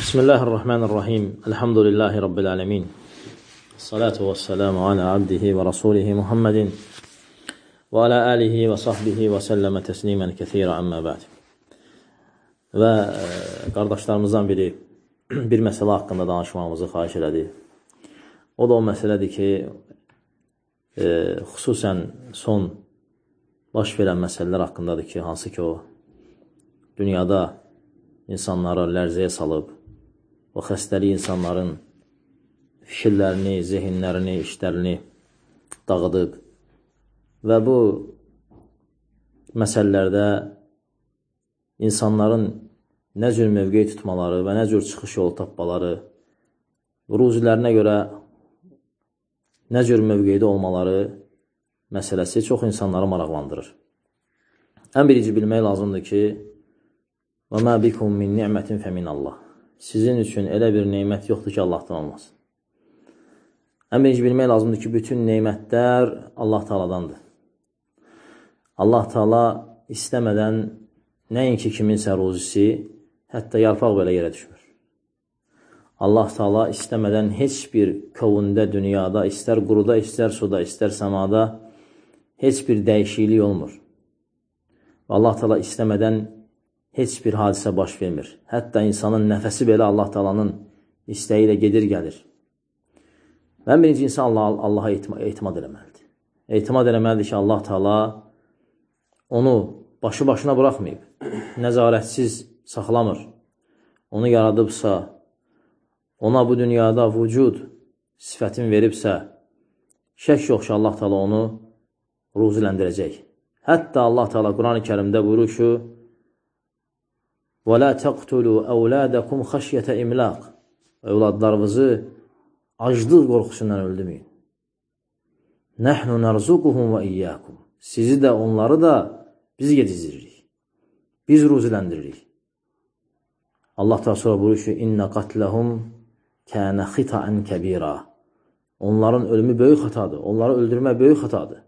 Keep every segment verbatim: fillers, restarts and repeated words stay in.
Bismillahirrahmanirrahim. Elhamdülillahi Rabbil alemin. Salatu ve selamu ala abdihi ve rasulihi Muhammedin və alə alihi və sahbihi və səlləmə təslimən kəthirə əmmə bəd. Və e, qardaşlarımızdan biri bir məsələ haqqında danışmamızı xahiş elədi. O da o məsələdir ki, e, xüsusən son baş verən məsələlər haqqındadır ki, hansı ki o dünyada insanları lərzəyə salıb, o xəstəlik insanların fikirlərini, zehinlərini, işlərini dağıdıb və bu məsələlərdə insanların nə cür mövqeyi tutmaları və nə cür çıxış yolu tapmaları, ruzilərinə görə nə cür mövqeydə olmaları məsələsi çox insanları maraqlandırır. Ən birinci bilmək lazımdır ki, وَمَا بِكُمْ مِنْ نِعْمَةٍ فَمِنَ اللّٰهِ Sizin üçün elə bir neymət yoxdur ki, Allahdan olmasın. Ən birinci bilmək lazımdır ki, bütün neymətlər Allah Teala'dandır. Allah Teala istəmədən nəinki kiminsə ruzisi, hətta yarpaq belə yerə düşmür. Allah Teala istəmədən heç bir kövündə, dünyada, istər quruda, istər suda, istər səmada heç bir dəyişiklik olmur. Allah Teala istəmədən heç bir hadisə baş vermir. Hətta insanın nəfəsi belə Allah Teala'nın istəyi ilə gedir, gəlir. Və birinci insan Allah, Allaha etimad eləməlidir. Etimad eləməlidir ki, Allah Teala onu başı başına buraxmayıb, nəzarətsiz saxlamır. Onu yaradıbsa, ona bu dünyada vücud sifətin veribsə, şək yox ki, Allah Teala onu ruziləndirəcək. Hətta Allah Teala Quran-ı Kərimdə buyurur ki, وَلَا تَقْتُلُوا أَوْلَادَكُمْ خَشْيَةَ اِمْلَاقٍ Övladlarınızı aclıq qorxusundan öldürməyin. نَحْنُ نَرْزُقُهُمْ وَإِيَّاكُمْ Sizi də, onları da biz yedizdirik. Biz ruzilendiririk. Allah da sonra buyurur ki, اِنَّ قَتْلَهُمْ كَانَ خِطَعًا كَبِيرًا Onların ölümü böyük xatadır. Onları öldürmək böyük xatadır.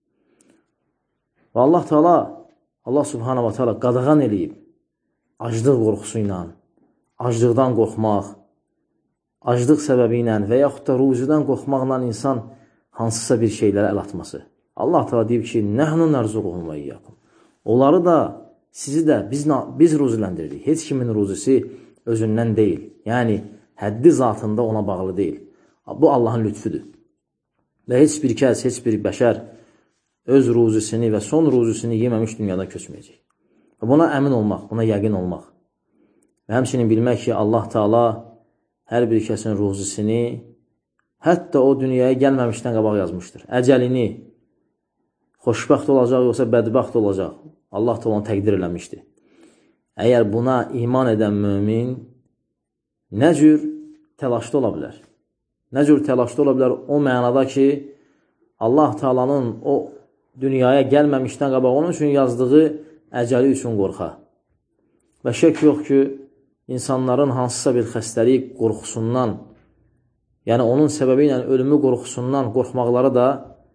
Və Allah Teala, Allah Subhanahu wa Teala qadağan eləyib. Aclıq qorxusu ilə, aclıqdan qorxmaq, aclıq səbəbi ilə və yaxud da ruzidən qorxmaqla insan hansısa bir şeylərə əl atması. Allah Teala deyib ki, nəhnu nərzuquhum və iyyakum. Onları da, sizi də biz, biz ruziləndirdik. Heç kimin ruzisi özündən deyil. Yəni, həddi zatında ona bağlı deyil. Bu Allahın lütfüdür. Və heç bir kəs, heç bir bəşər öz ruzisini və son ruzisini yeməmiş dünyadan köçməyəcək. Buna əmin olmaq, buna yəqin olmaq. Və həmçinin bilmək ki, Allah Teala hər bir kəsin ruzisini hətta o dünyaya gəlməmişdən qabaq yazmışdır. Əcəlini xoşbəxt olacaq, yoxsa bədbəxt olacaq. Allah Teala onu təqdir eləmişdir. Əgər buna iman edən mömin nə cür təlaşda ola bilər? Nə cür təlaşda ola bilər? O mənada ki, Allah Teala'nın o dünyaya gəlməmişdən qabaq onun üçün yazdığı əcəli üçün qorxa. Və şək yox ki, insanların hansısa bir xəstəlik qorxusundan, yəni onun səbəbi ilə ölümü qorxusundan qorxmaqları da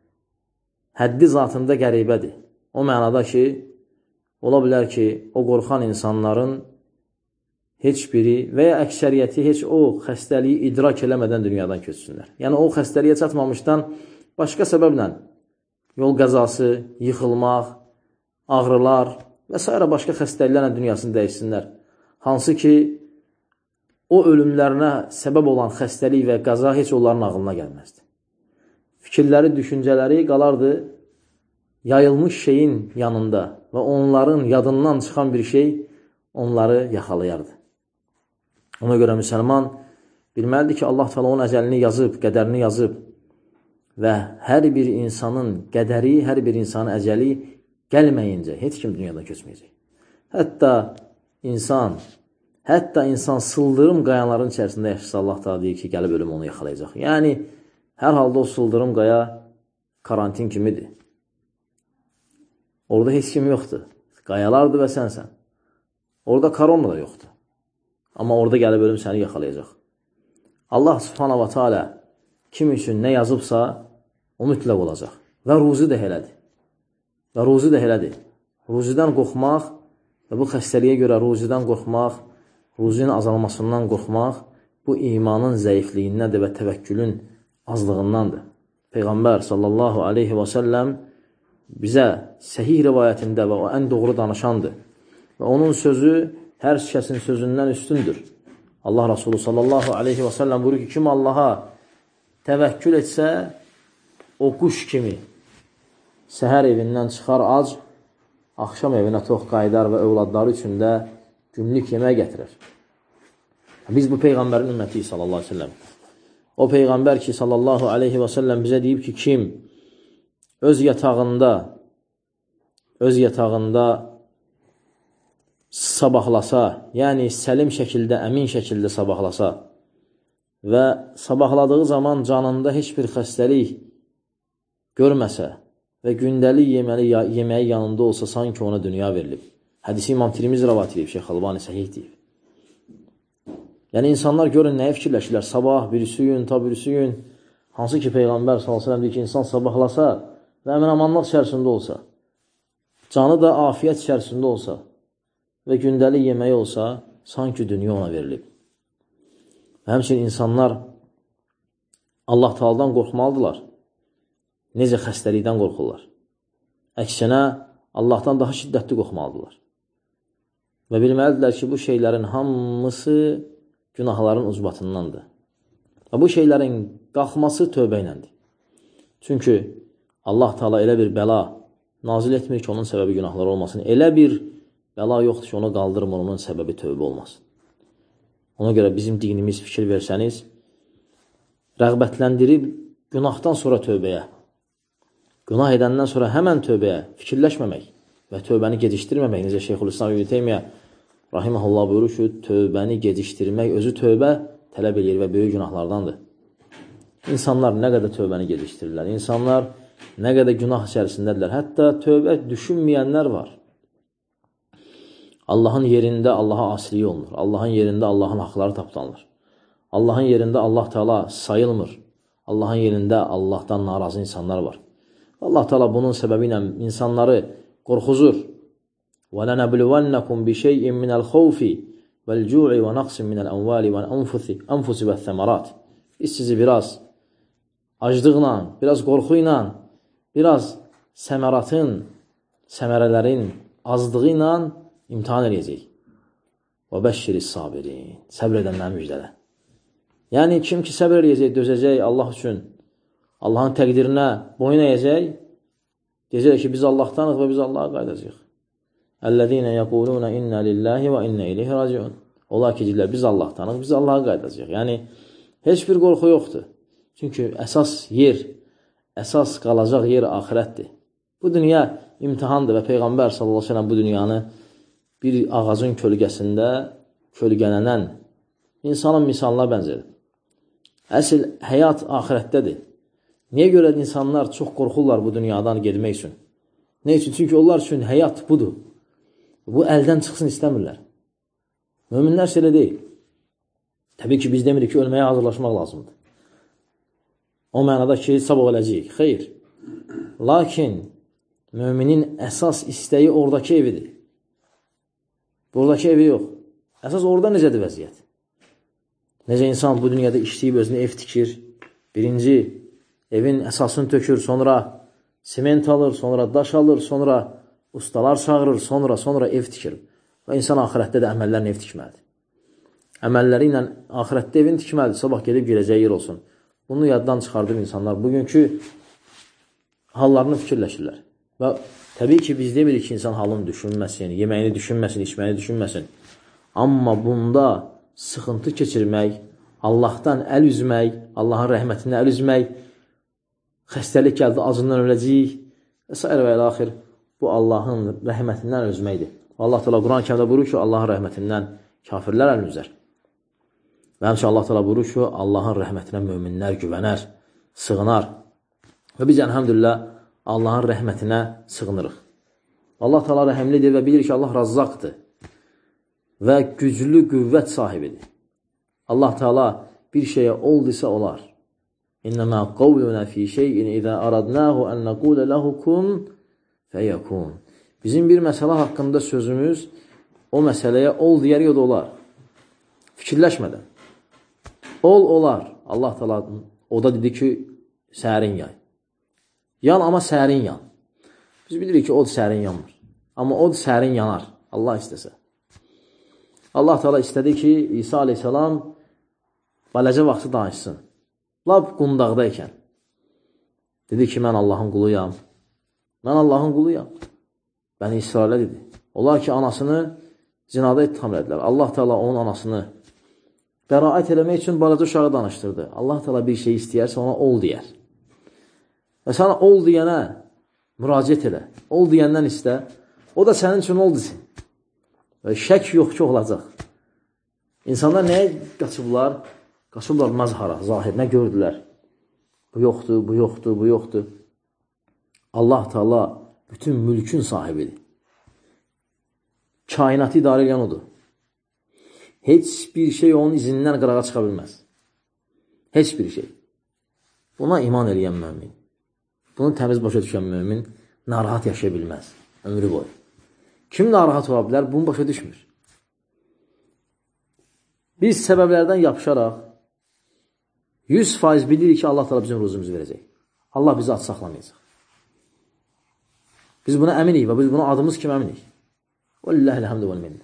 həddi zatında qəribədir. O mənada ki, ola bilər ki, o qorxan insanların heç biri və ya əksəriyyəti heç o xəstəliyi idrak eləmədən dünyadan köçsünlər. Yəni o xəstəliyə çatmamışdan başqa səbəblə yol qəzası, yıxılmaq, ağrılar və s. başqa xəstəliklərlə dünyasını dəyişsinlər. Hansı ki, o ölümlərinə səbəb olan xəstəlik və qəza heç onların ağlına gəlməzdi. Fikirləri, düşüncələri qalardı yayılmış şeyin yanında və onların yadından çıxan bir şey onları yaxalayardı. Ona görə müsəlman bilməlidir ki, Allah Teala onun əcəlini yazıb, qədərini yazıb və hər bir insanın qədəri, hər bir insanın əcəli gəlməyincə heç kim dünyadan köçməyəcək. Hətta insan, hətta insan sıldırım qayaların içərisində yaşasa, Allah da deyir ki, gəlib ölüm onu yaxalayacaq. Yəni, hər halda o sıldırım qaya karantin kimidir. Orada heç kim yoxdur. Qayalardır və sənsən. Orada korona da yoxdur. Amma orada gəlib ölüm səni yaxalayacaq. Allah Subhanahu wa Teala kim üçün nə yazıbsa, o mütləq olacaq. Və ruzi də elədir. Və ruzi də elədir. Ruzidən qorxmaq və bu xəstəliyə görə ruzidən qorxmaq, ruzunun azalmasından qorxmaq bu imanın zəifliyindəndir və təvəkkülün azlığındandır. Peyğəmbər sallallahu aleyhi və səlləm bizə səhih rivayətində və o ən doğru danışandır. Və onun sözü hər kəsin sözündən üstündür. Allah Rasulü sallallahu aleyhi və səlləm buyurur ki, kim Allaha təvəkkül etsə, o quş kimi səhər evindən çıxar ac, axşam evinə tox qaydar və övladları üçün də günlük yemək gətirir. Biz bu Peyğəmbərin ümmətiyik sallallahu aleyhi və səlləm. O Peyğəmbər ki, sallallahu aleyhi və səlləm bizə deyib ki, kim öz yatağında öz yatağında sabahlasa, yəni səlim şəkildə, əmin şəkildə sabahlasa və sabahladığı zaman canında heç bir xəstəlik görməsə və gündəlik yeməli, yeməyi yanında olsa, sanki ona dünya verilib. Hədisi İmam Tirmizi rəvat edib, Şeyx Albani səhih deyib. Yəni, insanlar görün, nəyə fikirləşirlər? Sabah, birisi gün, ta birisi gün, hansı ki, Peyğəmbər sallallahu aleyhi və səlləm deyir ki, insan sabahlasa və əmin-amanlıq içərisində olsa, canı da afiyyət içərisində olsa və gündəlik yeməyi olsa, sanki dünya ona verilib. Və həmçinin insanlar Allah Taala'dan qorxmalıdırlar. Necə xəstəlikdən qorxurlar. Əksinə, Allahdan daha şiddətli qorxmalıdırlar. Və bilməlidirlər ki, bu şeylərin hamısı günahların ucbatındandır. Və bu şeylərin qalxması tövbə iləndir. Çünki Allah Taala elə bir bəla nazil etmir ki, onun səbəbi günahları olmasın. Elə bir bəla yoxdur ki, onu qaldırmır, onun səbəbi tövbə olmasın. Ona görə bizim dinimiz, fikir versəniz, rəğbətləndirib günahdan sonra tövbəyə, günah edəndən sonra həmən tövbəyə fikirləşməmək və tövbəni gecişdirməmək. Necə Şeyxülislam İbn Teymiyyə rahimehullah buyurur ki, tövbəni gecişdirmək özü tövbə tələb edir və böyük günahlardandır. İnsanlar nə qədər tövbəni gecişdirirlər, insanlar nə qədər günah içərisindədirlər, hətta tövbə düşünməyənlər var. Allahın yerində Allaha asilik olunur, Allahın yerində Allahın haqları tapdanılır, Allahın yerində Allah Taala sayılmır, Allahın yerində Allahdan narazı insanlar var. Allah Taala bunun səbəbi ilə insanları qorxuzur. وَلَنَبْلُوَنَّكُمْ بِشَيْءٍ مِنَ الْخَوْفِ وَالْجُوعِ وَنَقْصٍ مِنَ الْأَمْوَالِ وَالْأَنْفُسِ وَالثَّمَرَاتِ Biz sizi biraz aclıqla, biraz qorxu ilə, biraz səməratın, səmərələrin azlığı ilə imtihan edəcək. وَبَشِّرِ الصَّابِرِينَ Səbr edənləri müjdələ. Yəni, kim ki səbr edəcək, dözəcək Allah üçün, Allahın təqdirinə boyun əyəcək, deyəcək ki, biz Allahdanıq və biz Allaha qayıdacaq. Əl-ləzīnə yəqulunə innə lillahi və innə ileyhi raciun. Onlar ki, deyirlər, biz Allahdanıq, biz Allaha qayıdacaq. Yəni, heç bir qorxu yoxdur. Çünki əsas yer, əsas qalacaq yer axirətdir. Bu dünya imtihandır və Peyğəmbər sallallahu aleyhi ve sellem bu dünyanı bir ağacın kölgəsində kölgələnən insanın misalına bənzədir. Əsl həyat axirətdədir. Niyə görə insanlar çox qorxurlar bu dünyadan gedmək üçün? Nə üçün? Çünki onlar üçün həyat budur. Bu əldən çıxsın istəmirlər. Möminlər elə deyil. Təbii ki, biz demirik ki, ölməyə hazırlaşmaq lazımdır. O mənada ki, sabah öləcəyik. Xeyr. Lakin müminin əsas istəyi oradakı evidir. Buradakı evi yox. Əsas orada necədir vəziyyət? Necə insan bu dünyada işləyib özünə ev tikir. Birinci, evin əsasını tökür, sonra sement alır, sonra daş alır, sonra ustalar çağırır, sonra sonra ev tikir. Və insan axirətdə də əməllərlə ev tikməlidir. Əməlləri ilə axirətdə evin tikməlidir, sabah gedib girəcəyi yer olsun. Bunu yaddan çıxardıb insanlar bugünkü hallarını fikirləşirlər. Və təbii ki, biz demirik ki, insan halını düşünməsin, yeməyini düşünməsin, içməyini düşünməsin. Amma bunda sıxıntı keçirmək, Allahdan əl üzmək, Allahın rəhmətindən əl üzmək, xəstəlik gəldi, acından öləcəyik və s. və ilaxir. Bu, Allahın rəhmətindən əl üzməkdir. Allah Teala Quran-ı Kərimdə buyurur ki, Allahın rəhmətindən kafirlər əl üzər. Və həmçə Allah Teala buyurur ki, Allahın rəhmətinə möminlər güvənər, sığınar. Və biz, əlhəmdülillah, Allahın rəhmətinə sığınırıq. Allah Teala rəhəmlidir və bilir ki, Allah razzaqdır və güclü qüvvət sahibidir. Allah Teala bir şeyə oldusa olar. İnnəmə qavluna fi şeyin izə aradnahu ən nəqulə ləhu kun fəyəkun. Bizim bir məsələ haqqında sözümüz o məsələyə ol deyərik, o da olar. fikirləşmədən. Ol, olar. Allah Teala o da dedi ki, sərin yay. Yan, amma sərin yan. Biz bilirik ki, od sərin yanmır. Amma od sərin yanar. Allah istəsə. Allah Teala istədi ki, İsa aleyhissalam baləcə vaxtı danışsın. Lab qundaqdaykən. Dedi ki, mən Allahın quluyam. Mən Allahın quluyam. Bəni İsrailə dedi. Onlar ki, anasını zinada ittiham edilər. Allah Teala onun anasını bəraət eləmək üçün balaca uşağı danışdırdı. Allah Teala bir şey istəyərsə ona ol deyər. Və sana ol deyənə müraciət elə. Ol deyəndən istə. O da sənin üçün ol desin. Və şək yox ki, olacaq. İnsanlar nəyə qaçıblar? Qaçıblar məzhara, zahir. Nə gördülər? Bu yoxdur, bu yoxdur, bu yoxdur. Allah Teala bütün mülkün sahibidir. Kainatı idarə edən odur. Heç bir şey onun izindən qırağa çıxa bilməz. Heç bir şey. Buna iman eləyən mümin, bunu təmiz başa düşən mümin narahat yaşaya bilməz. Ömrü boyu. Kim narahat ola bilər? Bunu başa düşmür. Biz səbəblərdən yapışaraq yüz faiz bilirik ki, Allah Teala bizim ruzumuzu verəcək. Allah bizi aç saxlamayacaq. Biz buna əminik və biz buna adımız kimi əminik. Vəlləhilhəmdə vəl-minni.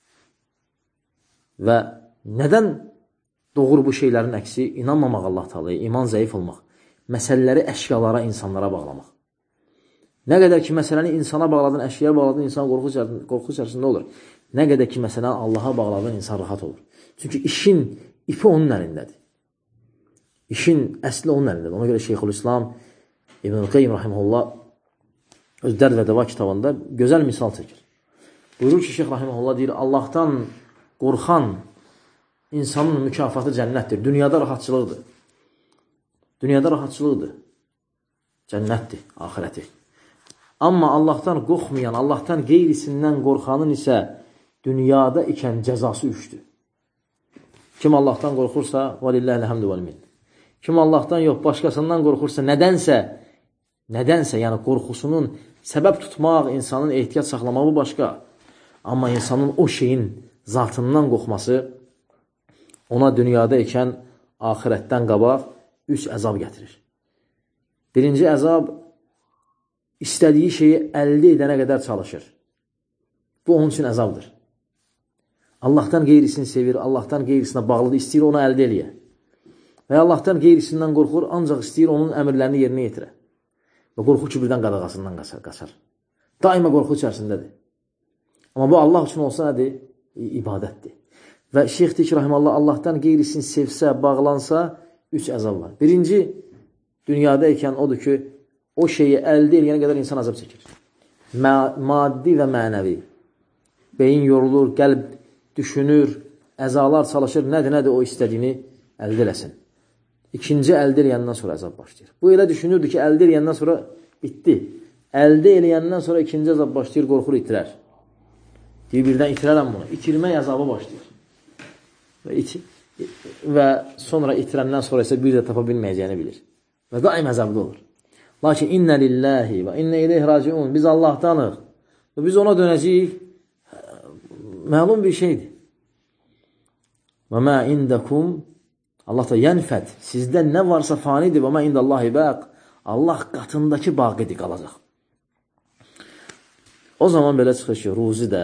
Və nədən doğru bu şeylərin əksi? İnanmamaq Allah Teala'ya, iman zəif olmaq. Məsələləri əşyalara, insanlara bağlamaq. Nə qədər ki, məsələni insana bağladın, əşyaya bağladın, insan qorxu içərisində olur. Nə qədər ki, məsələni Allaha bağladın, insan rahat olur. Çünki işin ipi onun əlindədir. İşin əsli onun əlindədir. Ona görə Şeyxülislam İbn-i Qeym Rahimullah öz Dərd və Dəva kitabında gözəl misal çəkir. Buyurur ki, Şeyx Rahimullah deyir, Allahdan qorxan insanın mükafatı cənnətdir. Dünyada rahatçılıqdır. Dünyada rahatçılıqdır. Cənnətdir, ahirəti. Amma Allahdan qorxmayan, Allahdan qeyrisindən qorxanın isə dünyada ikən cəzası üçdür. Kim Allahdan qorxursa, vəlilləhilhəmdü vəl-min. Kim Allahdan yox, başqasından qorxursa, nədənsə, nədənsə, yəni qorxusunun səbəb tutmaq, insanın ehtiyat saxlamağı başqa. Amma insanın o şeyin zatından qorxması ona dünyada ikən ahirətdən qabaq üç əzab gətirir. Birinci əzab istədiyi şeyi əldə edənə qədər çalışır. Bu onun üçün əzabdır. Allahdan qeyrisini sevir, Allahdan qeyrisinə bağlıdır, istəyir onu əldə eləyə. Və Allahdan qeyrisindən qorxur, ancaq istəyir onun əmrlərini yerinə yetirə. Və qorxu ki, birdən qadağasından qaçar. Daima qorxu içərisindədir. Amma bu Allah üçün olsa nədir? İbadətdir. Və Şeyx deyir ki, Rahimallah, Allahdan qeyrisini sevsə, bağlansa, üç əzab var. Birinci, dünyada ikən odur ki, o şeyi əldə eləyənə qədər insan azab çəkir. Maddi və mənəvi. Beyin yorulur, qəlb düşünür, əzalar çalışır, nədir, nədir o istədiyini əldə eləsin. İkinci, əldə eləyəndən sonra əzab başlayır. Bu elə düşünürdü ki, əldə eləyəndən sonra bitdi. Əldə eləyəndən sonra ikinci əzab başlayır, qorxur, itirər. Deyir, birdən itirərəm bunu. İtirmək əzabı başlayır. Və, iti və sonra itirəndən sonra isə bir də tapa bilməyəcəyini bilir. Və daim əzabda olur. Lakin innə lillahi və innə ileyh raciun. Biz Allahdanıq və biz ona dönəcəyik. Məlum bir şeydir. Və mə indəkum Allah da yənfət. Sizdə nə varsa fanidir. Və mə indəllahi bəq. Allah qatındakı baqidir, qalacaq. O zaman belə çıxır ki, ruzi də,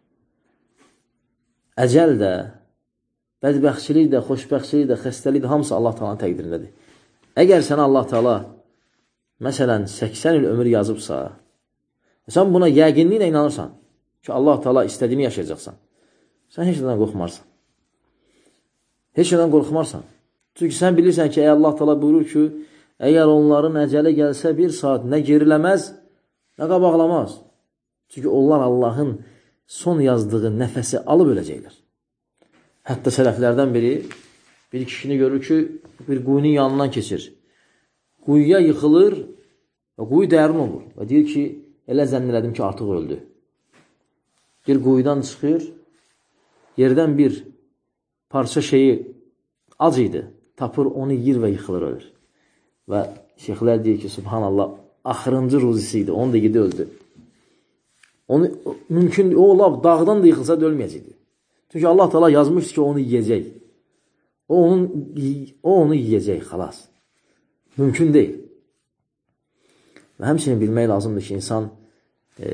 əcəl də, bədbəxtçilik də, xoşbəxtçilik də, xəstəlik də, hamısı Allah Taala'nın təqdirindədir. Əgər sənə Allah Taala məsələn səksən il ömür yazıbsa, sən buna yəqinliklə inanırsan ki, Allah Taala istədiyini yaşayacaqsan, sən heç nədən qorxmarsan. Heç nədən qorxmarsan. Çünki sən bilirsən ki, Allah Taala buyurur ki, əgər onların əcələ gəlsə bir saat nə geriləməz, nə qabaqlamaz. Çünki onlar Allahın son yazdığı nəfəsi alıb öləcəklər. Hətta sələflərdən biri bir kişini görür ki, bir quyunun yanından keçir. Quyuya yıxılır və quyu dərin olur. Və deyir ki, elə zənn elədim ki, artıq öldü. Bir quyudan çıxır, yerdən bir parça şeyi ac idi. Tapır, onu yiyir və yıxılır, ölür. Və şeyxlər deyir ki, subhanallah, axırıncı ruzisi idi, onu da yedi, öldü. Onu, mümkün, o olab, dağdan da yıxılsa da ölməyəcəkdir. Çünki Allah Teala yazmışdı ki, onu yiyəcək. O, onun, o onu yiyəcək, xalas. Mümkün deyil. Və həmçinin bilmək lazımdır ki, insan e,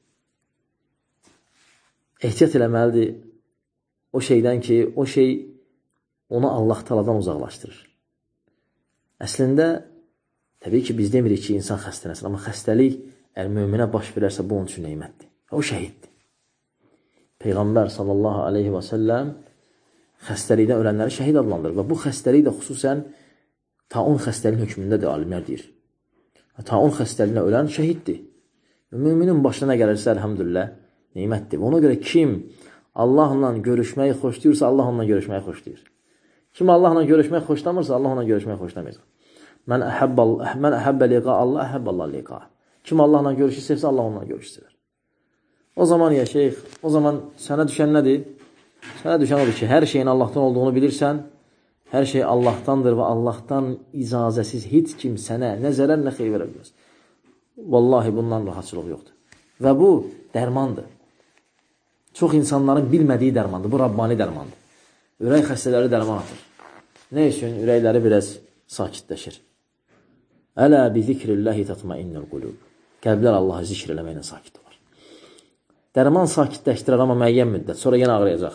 ehtiyat eləməlidir o şeydən ki, o şey onu Allah Teala'dan uzaqlaşdırır. Əslində, təbii ki, biz demirik ki, insan xəstələnsin, amma xəstəlik əgər möminə baş verərsə, bu onun üçün neymətdir. O şəhiddir. Peyğəmbər sallallahu aleyhi və səlləm xəstəlikdən ölənləri şəhid adlandırır və bu xəstəlik də xüsusən taun xəstəliyin hökmündədir, alimlər deyir. Taun xəstəliyinə ölən şəhiddir. Müminin başına nə gəlirsə, əlhamdülillah, neymətdir. Ona görə kim Allahla görüşməyi xoşlayırsa, Allah onunla görüşməyi xoşlayır. Kim Allahla görüşməyi xoşlamırsa, Allah onunla görüşməyi xoşlamayacaq. Mən əhəbbə liqa Allah, əhəbbə Allah liqa. Kim Allahla görüşü sevsə, Allah onunla görüşü sevər. O zaman ya şeyx, o zaman sənə düşən nədir? Sənə düşən odur ki, hər şeyin Allahdan olduğunu bilirsən, hər şey Allahdandır və Allahdan icazəsiz heç kim sənə nə zərər, nə xeyr verə bilməz. Vallahi bundan rahatçılıq yoxdur. Və bu dərmandır. Çox insanların bilmədiyi dərmandır. Bu Rabbani dərmandır. Ürək xəstələri dərman atır. Nə üçün? Ürəkləri biraz sakitləşir. Ələ bi zikrilləhi tatmainnul qulub. Qəlblər Allahı zikr eləməklə sakit olur. Dərman sakitləşdirər, amma müəyyən müddət. Sonra yenə ağrıyacaq.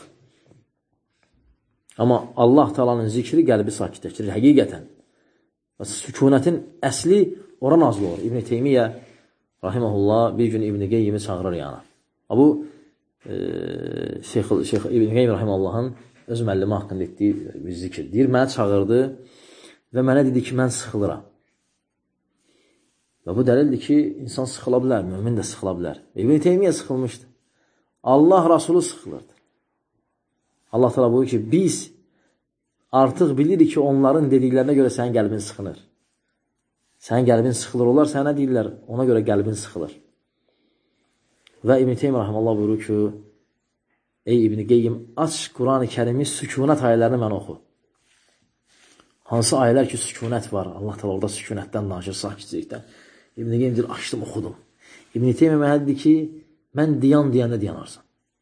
Amma Allah Teala'nın zikri qəlbi sakitləşdirir. Həqiqətən. Sükunətin əsli ora nazil olur. İbn-i Teymiyyə rahiməhullah bir gün İbn-i Qeyyimi çağırır yana. Bu e, Şeyx, Şeyx İbn-i Qeyyim rahiməhullahın öz müəllimi haqqında etdiyi bir zikir. Deyir, mənə çağırdı və mənə dedi ki, mən sıxılıram. Və bu dəlildir ki, insan sıxıla bilər, mümin də sıxıla bilər. İbn-i Teymiyyə sıxılmışdı. Allah Rasulü sıxılırdı. Allah Teala buyur ki, biz artıq bilirik ki, onların dediklərinə görə sənin qəlbin sıxılır. Sənin qəlbin sıxılır, onlar sənə deyirlər, ona görə qəlbin sıxılır. Və İbn-i Teymiyyə rahiməhullah buyurur ki, ey İbn-i Qeyyim, aç Quran-ı Kərimi sükunət ayələrini mən oxu. Hansı ayələr ki, sükunət var, Allah Teala orada sükunətdən danışır, sakitçilikdən. İbn-i Qeyyim deyir, açdım, oxudum. İbn-i Teymiyyə mənə dedi ki, mən diyan deyəndə diyanarsan.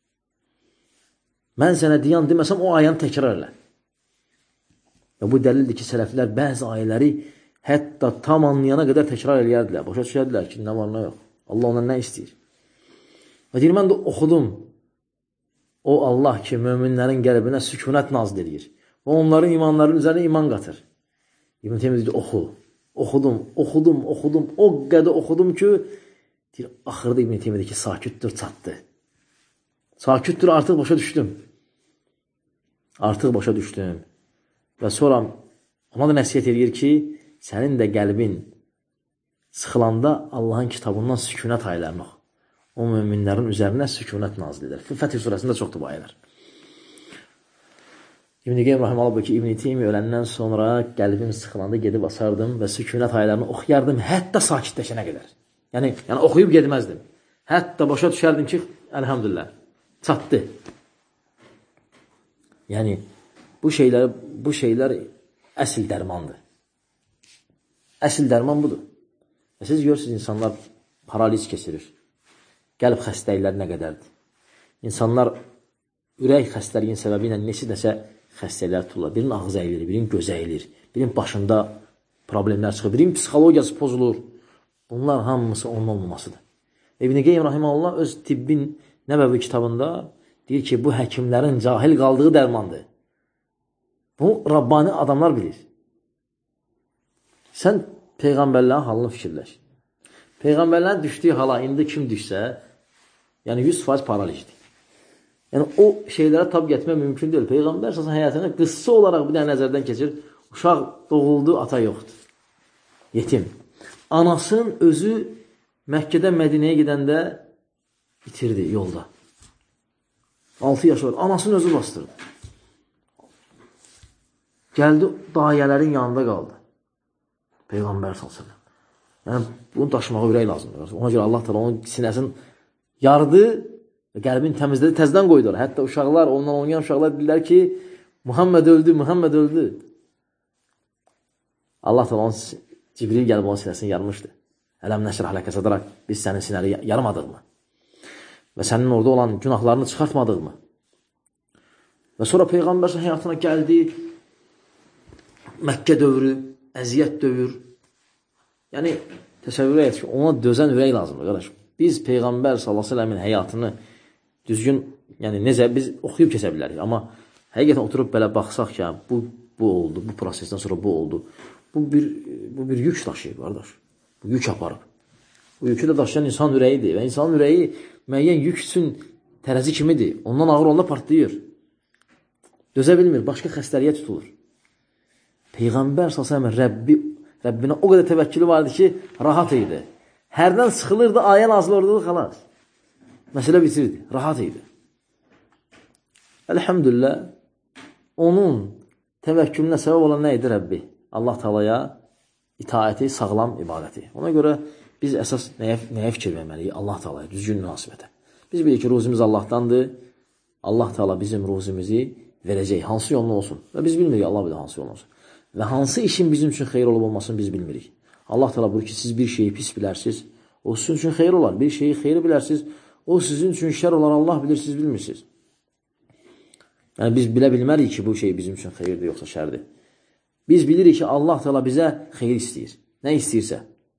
Mən sənə diyan deməsəm, o ayəni təkrar elə. Və bu dəlildir ki, sələflər bəzi ayələri hətta tam anlayana qədər təkrar eləyərdilər. Başa düşərdilər ki, nə var, nə yox. Allah ondan nə istəyir? Və deyir, mən də oxudum. O Allah ki, möminlərin qəlbinə sükunət nazil edir. Və onların imanlarının üzərinə iman qatır. İbn Teymiyyə deyir, oxu. Oxudum, oxudum, oxudum. O qədər oxudum ki, deyir, axırda İbn Teymiyyə deyir ki, sakitdir, çatdı. Sakitdir, artıq başa düşdüm. Artıq başa düşdüm. Və sonra ona da nəsiyyət edir ki, sənin də qəlbin sıxılanda Allahın kitabından sükunət ayələrini oxu. O müminlərin üzərinə sükunət nazil edir. Fəth surəsində çoxdur bu ayələr. İbn-i Qeym rahiməhullah buyur ki, İbn-i Teymiyyə öləndən sonra qəlbim sıxılanda gedib asardım və sükunət ayələrini oxuyardım, hətta sakitləşənə qədər. Yəni, yəni oxuyub gedməzdim. Hətta başa düşərdim ki, əlhamdülillah, çatdı. Yəni, bu şeylər, bu şeylər əsl dərmandır. Əsl dərman budur. Və siz görürsünüz, insanlar paraliz keçirir. Qəlb xəstəlikləri nə qədərdir? İnsanlar ürək xəstəliyin səbəbi ilə neçə dəsə xəstəliklər tutulur. Birinin ağzı əyilir, birinin gözü əyilir, birinin başında problemlər çıxır, birinin psixologiyası pozulur. Bunlar hamısı onun olmamasıdır. İbn-i Qeym rahiməhullah öz tibbin Nəbəvi kitabında deyir ki, bu həkimlərin cahil qaldığı dərmandır. Bu, Rabbani adamlar bilir. Sən Peyğəmbərlərin halını fikirləş. Peyğəmbərlərin düşdüyü hala indi kim düşsə, yəni yüz faiz paralizdir. Yəni o şeylərə tab getmək mümkün deyil. Peyğəmbər əsasən həyatına qıssa olaraq bir dənə nəzərdən keçir. Uşaq doğuldu, ata yoxdur. Yetim. Anasının özü Məkkədən Mədinəyə gedəndə bitirdi yolda. altı yaş var. Anasının özü bastırdı. Gəldi, dayələrin yanında qaldı. Peyğəmbər sallallahu əleyhi və səlləm. Yəni, bunu daşımağa ürək lazımdır. Ona görə Allah təala onun sinəsini yardı və qəlbini təmizlədi, təzdən qoydular. Hətta uşaqlar, ondan oynayan uşaqlar bilirlər ki, Muhammed öldü, Muhammed öldü. Allah təala onun Cibril gəlib onun sinəsini yarmışdı. Ələm nəşrah ləkə sadrak, biz sənin sinəni yarmadıq mı? Və sənin orada olan günahlarını çıxartmadıq mı? Və sonra Peyğəmbər həyatına gəldi, Məkkə dövrü, əziyyət dövr. Yəni, təsəvvür et ki, ona dözən ürək lazımdır, qardaş. Biz Peyğəmbər sallallahu əleyhi və səlləmin həyatını düzgün, yəni necə biz oxuyub keçə bilərik. Amma həqiqətən oturub belə baxsaq ki, bu, bu oldu, bu prosesdən sonra bu oldu. Bu bir, bu bir yük daşıyıb, qardaş. Bu yük aparıb. Bu yükü də daşıyan insan ürəyidir. Və insanın ürəyi müəyyən yük üçün tərəzi kimidir. Ondan ağır onda partlayır. Dözə bilmir, başqa xəstəliyə tutulur. Peyğəmbər sallallahu əleyhi və səlləm Rəbbi, Rəbbinə o qədər təvəkkülü vardı ki, rahat idi. Hərdən sıxılırdı, ayə nazil olurdu, xalas. Məsələ bitirdi, rahat idi. Elhamdülillah, onun təvəkkülünə səbəb olan nə idi Rəbbi? Allah Taalaya itaəti, sağlam ibadəti. Ona görə biz əsas nəyə, nəyə fikir verməliyik? Allah Taalaya, düzgün münasibətə. Biz bilirik ki, ruzimiz Allahdandır. Allah Taala bizim ruzimizi verəcək, hansı yolun olsun. Və biz bilmirik, Allah bilir hansı yolun olsun. Və hansı işin bizim üçün xeyir olub olmasını biz bilmirik. Allah Taala buyurur ki, siz bir şeyi pis bilərsiniz, o sizin üçün xeyir olar. Bir şeyi xeyri bilərsiniz, o sizin üçün şər olar. Allah bilir, siz bilmirsiniz. Yəni, biz bilə bilmərik ki, bu şey bizim üçün xeyirdir, yoxsa şərdir. Biz bilirik ki, Allah Taala bizə xeyir istəyir. Nə istəyirsə.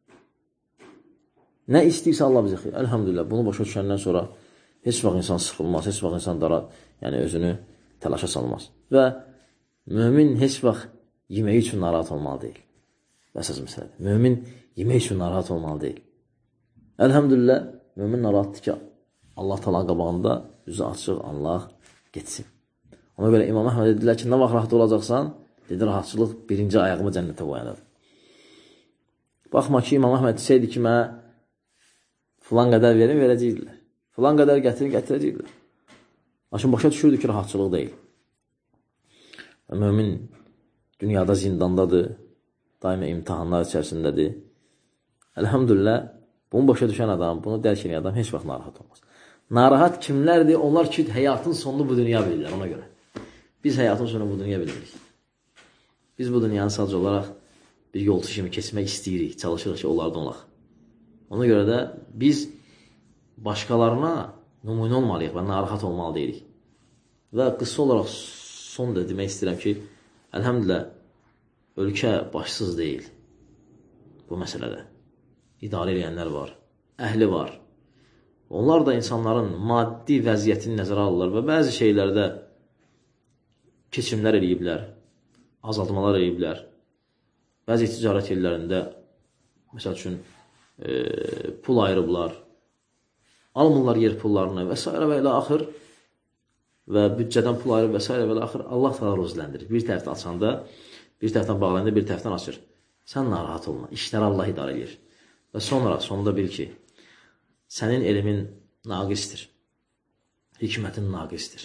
Nə istəyirsə Allah bizə xeyir. Elhamdülillah, bunu başa düşəndən sonra heç vaxt insan sıxılmaz, heç vaxt insan dara, yəni özünü təlaşa salmaz. Və mümin heç vaxt yemək üçün narahat olmalı deyil. Əsas məsələdir. Mömin yemək üçün narahat olmalı deyil. Elhamdülillah, mömin narahatdır ki, Allah Taala'nın qabağında üzü açıq, Allah getsin. Ona görə İmam Əhməd dedilər ki, nə vaxt rahat olacaqsan, dedi, rahatçılıq birinci ayağımı cənnətə qoyanır. Baxma ki, İmam Əhməd desəydi ki, mənə filan qədər verin, verəcəkdilər. Filan qədər gətirin, gətirəcəkdilər. Lakin başa düşürdü ki, rahatçılıq deyil. Və mömin dünyada zindandadır, daima imtihanlar içərisindədir. Elhamdülillah, bunu başa düşən adam, bunu dərk edən adam heç vaxt narahat olmaz. Narahat kimlərdir? Onlar ki, həyatın sonunu bu dünya bilirlər, ona görə. Biz həyatın sonunu bu dünya bilmirik. Biz bu dünyanı sadəcə olaraq bir yolçu kimi keçmək istəyirik, çalışırıq ki, onlardan olaq. Ona görə də biz başqalarına nümunə olmalıyıq və narahat olmalı deyirik. Və qısa olaraq son da demək istəyirəm ki, əlhəmdülillah, ölkə başsız deyil bu məsələdə. İdarə edənlər var, əhli var. Onlar da insanların maddi vəziyyətini nəzərə alırlar və bəzi şeylərdə keçimlər ediblər, azaltmalar ediblər. Bəzi ticarət yerlərində, məsəl üçün, e, pul ayırıblar, almırlar yer pullarını və s. və ilə axır və büdcədən pul ayırıb və s. və ilə axır Allah Taala ruzləndirir. Bir tərəfdən açanda, bir tərəfdən bağlayanda, bir tərəfdən açır. Sən narahat olma, işləri Allah idarə edir. Və sonra, sonunda bil ki, sənin elmin naqistir, hikmətin naqistir.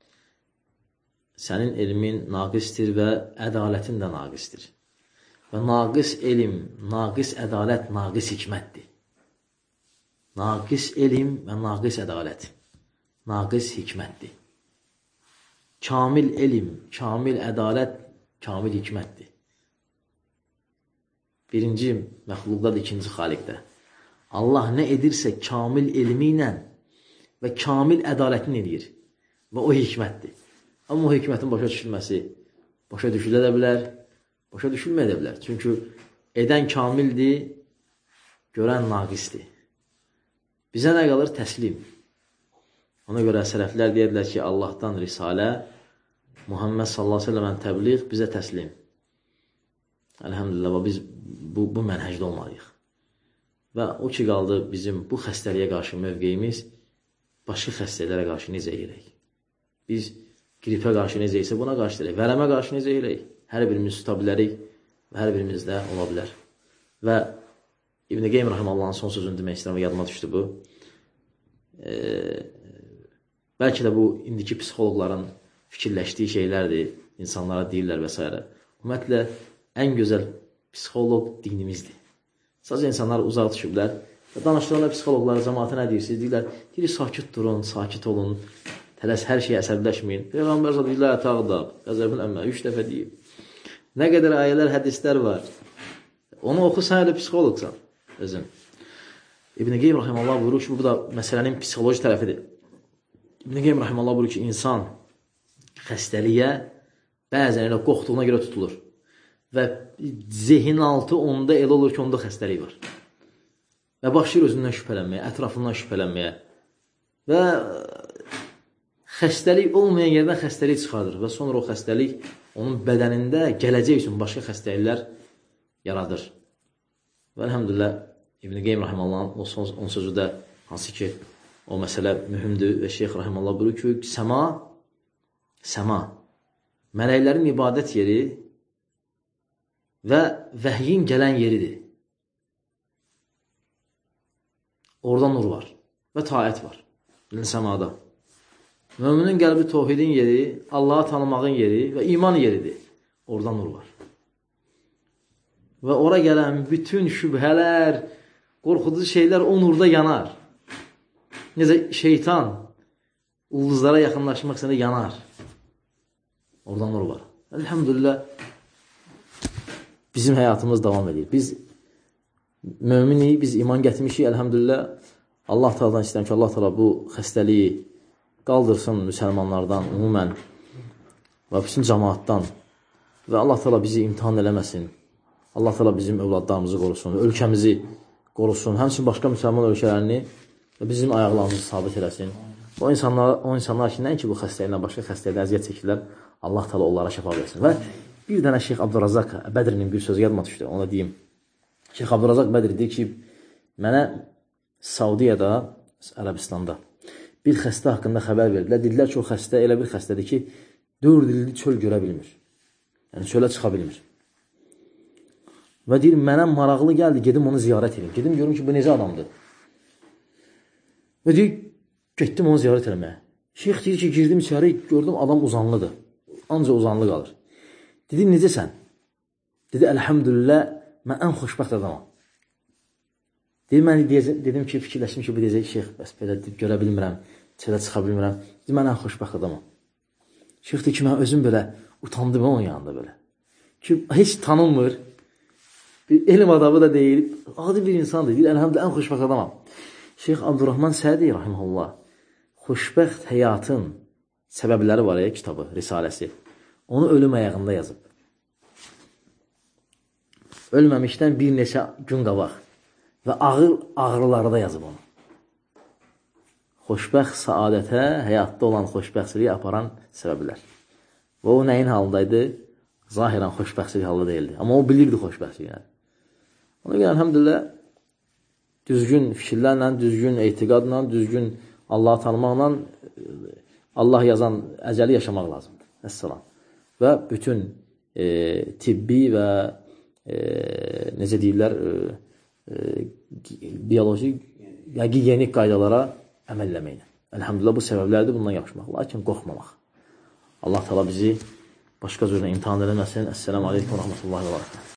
Sənin elmin naqistir və ədalətin də naqistir. Və naqis elm, naqis ədalət, naqis hikmətdir. Naqis elm və naqis ədalət, naqis hikmətdir. Kamil elm, kamil ədalət, kamil hikmətdir. Birinci məxluqdadır, ikinci xaliqdə. Allah nə edirsə kamil elmi ilə və kamil ədalətini edir. Və o hikmətdir. Amma o hikmətin başa düşülməsi başa düşülə də bilər, başa düşülməyə də bilər. Çünki edən kamildir, görən naqisdir. Bizə nə qalır? Təslim. Ona görə sələflər deyirlər ki, Allahdan risalə, Muhammed sallallahu aleyhi ve sellem'in təbliğ bizə təslim. Elhamdülillah, biz bu, bu mənhəcdə olmalıyıq. Və o ki, qaldı bizim bu xəstəliyə qarşı mövqeyimiz, başqa xəstələrə qarşı necə eləyək? Biz gripə qarşı necə isə buna qarşı eləyək, vərəmə qarşı necə eləyək? Hər birimiz tuta bilərik və hər birimizdə ola bilər. Və İbn-i Qeym Rahiməllahın son sözünü demək istəyirəm və yadıma düşdü bu. E, bəlkə də bu, indiki psixologların fikirləşdiyi şeylərdir, insanlara deyirlər və s. Ümumiyyətlə, ən gözəl psixoloq dinimizdir. Sadəcə insanlar uzaq düşüblər və danışdırırlar psixologlara, cəmaata nə deyirsiniz? Deyirlər, deyir, sakit durun, sakit olun, tələs, hər şeyə əsəbləşməyin. Peyğəmbər zədə deyirlər, tağdab, qəzəbin əmmə, üç dəfə deyib. Nə qədər ayələr, hədislər var. Onu oxu, sən elə psixoloqsan, özün. İbn-i Qeym Rahiməllah buyurur ki, bu da məsələnin psixoloji tərəfidir. İbn-i Qeym Rahiməllah buyurur ki, insan xəstəliyə bəzən elə qorxduğuna görə tutulur. Və zehin altı onda elə olur ki, onda xəstəlik var. Və başlayır özündən şübhələnməyə, ətrafından şübhələnməyə. Və xəstəlik olmayan yerdən xəstəlik çıxardır. Və sonra o xəstəlik onun bədənində gələcək üçün başqa xəstəliklər yaradır. Və əlhəmdülillah, İbn-i Qeym Rahiməllahın o son, on sözü də hansı ki, o məsələ mühümdür və Şeyx Rahimallah buyurur ki, səma, səma, mələklərin ibadət yeri və vəhyin gələn yeridir. Orada nur var və taət var. Səmada. Möminin qəlbi tohidin yeri, Allahı tanımağın yeri və iman yeridir. Orada nur var. Və ora gələn bütün şübhələr, qorxuducu şeylər o nurda yanar. Necə şeytan ulduzlara yaxınlaşmaq istəyəndə yanar. Orada nur var. Elhamdülillah bizim həyatımız davam edir. Biz möminik, biz iman gətirmişik. Elhamdülillah Allah Taala'dan istəyirəm ki, Allah Taala bu xəstəliyi qaldırsın müsəlmanlardan, umumən və bütün cəmaatdan və Allah Taala bizi imtihan eləməsin. Allah Taala bizim övladlarımızı qorusun, ölkəmizi qorusun, həmçinin başqa müsəlman ölkələrini və bizim ayaqlarımızı sabit eləsin. O insanlar, o insanlar ki, nəinki bu xəstəliklə, başqa xəstəliklə əziyyət çəkirlər, Allah Taala onlara şəfa versin. Və bir dənə Şeyx Abdurrazaq Bədrinin bir sözü yadıma düşdü, ona deyim. Şeyx Abdurrazaq Bədr deyir ki, mənə Saudiyada, Ərəbistanda bir xəstə haqqında xəbər verdilər. Dedilər ki, o xəstə elə bir xəstədir ki, dörd ildir çöl görə bilmir. Yəni, çölə çıxa bilmir. Və deyir, mənə maraqlı gəldi, gedim onu ziyarət edeyim. Gedim, görüm ki, bu necə adamdır. Və deyir, getdim onu ziyarət eləməyə. Şeyx deyir ki, girdim içəri, gördüm adam uzanlıdır. Ancaq uzanlı qalır. Dedim, necəsən? Dedi, əlhəmdülillah, mən ən xoşbəxt adamam. Dedim, mən dedim ki, fikirləşdim ki, bu deyəcək, şeyx, bəs belə görə bilmirəm, çələ çıxa bilmirəm. Dedim, mən ən xoşbəxt adamam. Şeyx deyir ki, mən özüm belə utandım onun yanında belə. Ki, heç tanınmır, bir elm adamı da deyil, adi bir insandır, deyir, əlhəmdülillah, ən xoşbəxt adamam. Şeyx Abdurrahman Sədi, rahiməhullah, xoşbəxt həyatın səbəbləri var ya, kitabı, risaləsi. Onu ölüm ayağında yazıb. Ölməmişdən bir neçə gün qabaq və ağır ağrılarda yazıb onu. Xoşbəxt saadətə, həyatda olan xoşbəxtçiliyi aparan səbəblər. Və o nəyin halındaydı? Zahirən xoşbəxtçilik halında deyildi. Amma o bilirdi xoşbəxtçiliyi. Ona görə, əlhəmdülillah, düzgün fikirlərlə, düzgün etiqadla, düzgün Allahı tanımaqla Allah yazan əcəli yaşamaq lazımdır. Əssalam. Və bütün e, tibbi və e, necə deyirlər, e, e, bioloji, gigiyenik qaydalara əməl eləməklə. Əlhəmdülillah, bu səbəblərdir, bundan yapışmaq. Lakin qorxmamaq. Allah Teala bizi başqa cürlə imtihan eləməsin. Əssəlamu aleykum və rəhmətullahi və barakatuhu.